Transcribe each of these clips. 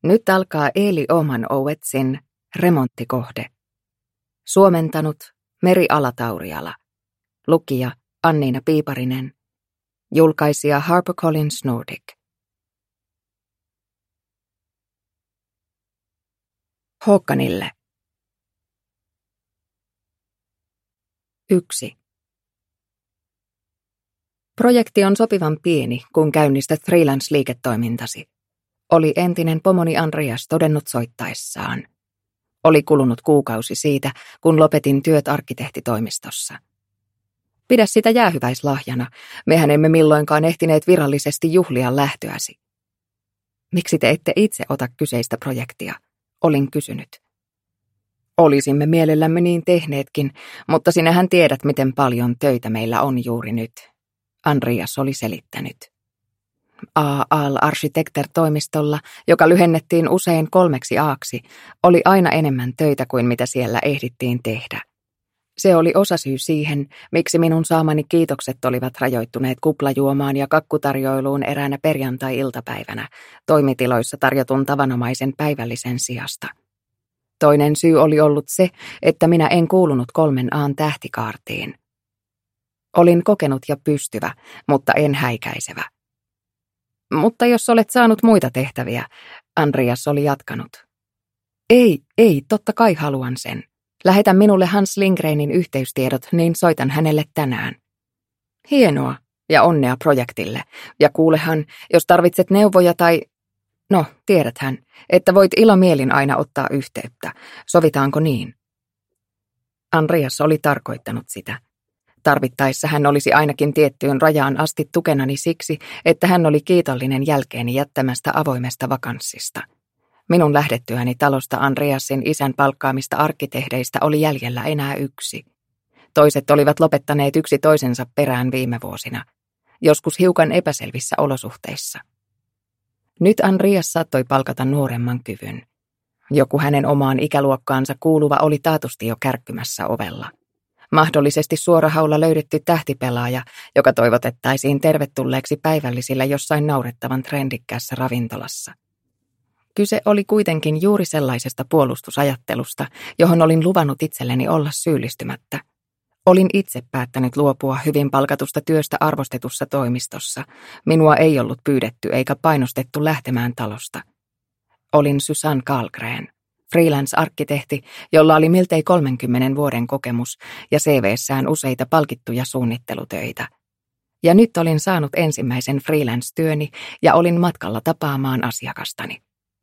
Nyt alkaa Eeli Oman Owetsin remonttikohde. Suomentanut Meri Alatauriala. Lukija Anniina Piiparinen. Julkaisija HarperCollins Nordic. Håkanille. 1. Projekti on sopivan pieni, kun käynnistät freelance-liiketoimintasi. Oli entinen pomoni Andreas todennut soittaessaan. Oli kulunut kuukausi siitä, kun lopetin työt arkkitehtitoimistossa. Pidä sitä jäähyväislahjana, mehän emme milloinkaan ehtineet virallisesti juhlia lähtöäsi. Miksi te ette itse ota kyseistä projektia? Olin kysynyt. Olisimme mielellämme niin tehneetkin, mutta sinähän tiedät, miten paljon töitä meillä on juuri nyt. Andreas oli selittänyt. A.Al. Architecter-toimistolla, joka lyhennettiin usein 3 A:ksi, oli aina enemmän töitä kuin mitä siellä ehdittiin tehdä. Se oli osasyy siihen, miksi minun saamani kiitokset olivat rajoittuneet kuplajuomaan ja kakkutarjoiluun eräänä perjantai-iltapäivänä, toimitiloissa tarjotun tavanomaisen päivällisen sijasta. Toinen syy oli ollut se, että minä en kuulunut 3 A:n tähtikaartiin. Olin kokenut ja pystyvä, mutta en häikäisevä. Mutta jos olet saanut muita tehtäviä, Andreas oli jatkanut. Ei, totta kai haluan sen. Lähetä minulle Hans Lindgrenin yhteystiedot, niin soitan hänelle tänään. Hienoa ja onnea projektille. Ja kuulehan, jos tarvitset neuvoja tai... No, tiedäthän, että voit ilomielin aina ottaa yhteyttä. Sovitaanko niin? Andreas oli tarkoittanut sitä. Tarvittaessa hän olisi ainakin tiettyyn rajaan asti tukenani siksi, että hän oli kiitollinen jälkeeni jättämästä avoimesta vakanssista. Minun lähdettyäni talosta Andreasin isän palkkaamista arkkitehdeistä oli jäljellä enää 1. Toiset olivat lopettaneet yksi toisensa perään viime vuosina, joskus hiukan epäselvissä olosuhteissa. Nyt Andreas saattoi palkata nuoremman kyvyn. Joku hänen omaan ikäluokkaansa kuuluva oli taatusti jo kärkkymässä ovella. Mahdollisesti suorahaulla löydetty tähtipelaaja, joka toivotettaisiin tervetulleeksi päivällisillä jossain naurettavan trendikkäässä ravintolassa. Kyse oli kuitenkin juuri sellaisesta puolustusajattelusta, johon olin luvannut itselleni olla syyllistymättä. Olin itse päättänyt luopua hyvin palkatusta työstä arvostetussa toimistossa. Minua ei ollut pyydetty eikä painostettu lähtemään talosta. Olin Susanne Karlgren, freelance-arkkitehti, jolla oli miltei 30 vuoden kokemus ja CV:ssään useita palkittuja suunnittelutöitä. Ja nyt olin saanut ensimmäisen freelance-työni ja olin matkalla tapaamaan asiakastani.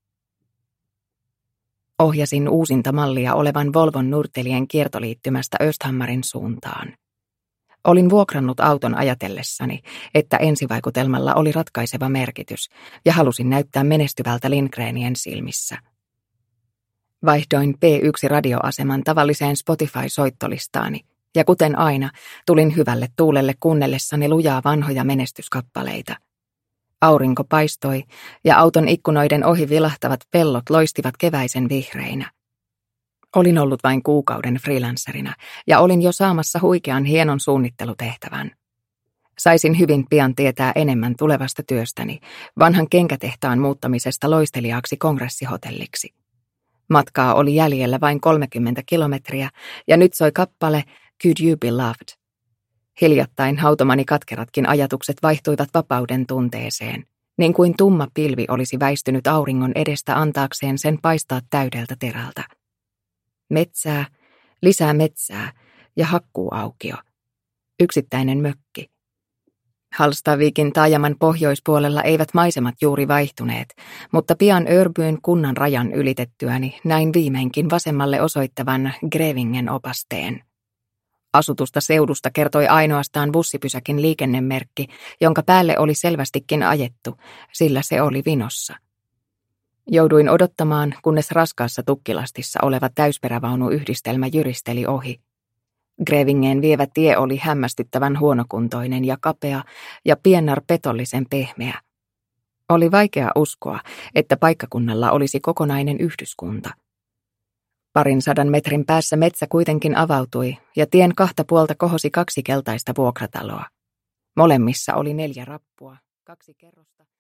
Ohjasin uusinta mallia olevan Volvon Nurtelien kiertoliittymästä Östhammarin suuntaan. Olin vuokrannut auton ajatellessani, että ensivaikutelmalla oli ratkaiseva merkitys ja halusin näyttää menestyvältä Lindgrenien silmissä. Vaihdoin P1-radioaseman tavalliseen Spotify-soittolistaani ja kuten aina tulin hyvälle tuulelle kuunnellessani lujaa vanhoja menestyskappaleita. Aurinko paistoi ja auton ikkunoiden ohi vilahtavat pellot loistivat keväisen vihreinä. Olin ollut vain kuukauden freelancerina ja olin jo saamassa huikean hienon suunnittelutehtävän. Saisin hyvin pian tietää enemmän tulevasta työstäni, vanhan kenkätehtaan muuttamisesta loisteliaaksi kongressihotelliksi. Matkaa oli jäljellä vain 30 kilometriä ja nyt soi kappale Could You Be Loved? Hiljattain hautomani katkeratkin ajatukset vaihtuivat vapauden tunteeseen, niin kuin tumma pilvi olisi väistynyt auringon edestä antaakseen sen paistaa täydeltä terältä. Metsää, lisää metsää ja hakkuuaukio. Yksittäinen mökki. Hallstavikin taajaman pohjoispuolella eivät maisemat juuri vaihtuneet, mutta pian Örbyn kunnan rajan ylitettyäni näin viimeinkin vasemmalle osoittavan Grevingen opasteen. Asutusta seudusta kertoi ainoastaan bussipysäkin liikennemerkki, jonka päälle oli selvästikin ajettu, sillä se oli vinossa. Jouduin odottamaan, kunnes raskaassa tukkilastissa oleva täysperävaunuyhdistelmä jyristeli ohi. Grevingeen vievä tie oli hämmästyttävän huonokuntoinen ja kapea ja Pienar petollisen pehmeä. Oli vaikea uskoa, että paikkakunnalla olisi kokonainen yhdyskunta. 200 metrin päässä metsä kuitenkin avautui ja tien 2 puolta kohosi 2 keltaista vuokrataloa. Molemmissa oli 4 rappua, 2 kerrosta.